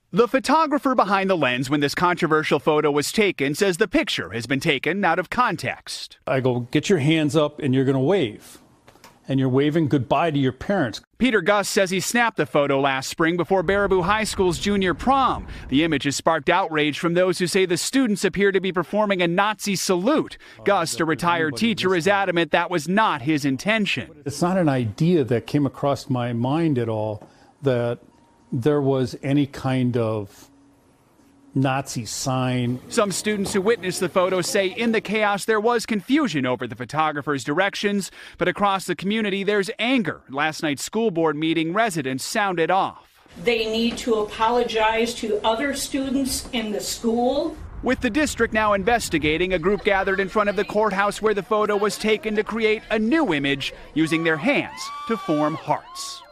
The photographer behind the lens when this controversial photo was taken says the picture has been taken out of context. I go, get your hands up and you're going to wave. And you're waving goodbye to your parents. Peter Gus says he snapped the photo last spring before Baraboo High School's junior prom. The image has sparked outrage from those who say the students appear to be performing a Nazi salute. Gus, a retired teacher, is adamant that was not his intention. It's not an idea that came across my mind at all that there was any kind of Nazi sign. Some students who witnessed the photo say in the chaos there was confusion over the photographer's directions, but across the community there's anger. Last night's school board meeting, residents sounded off. They need to apologize to other students in the school. With the district now investigating, a group gathered in front of the courthouse where the photo was taken to create a new image using their hands to form hearts.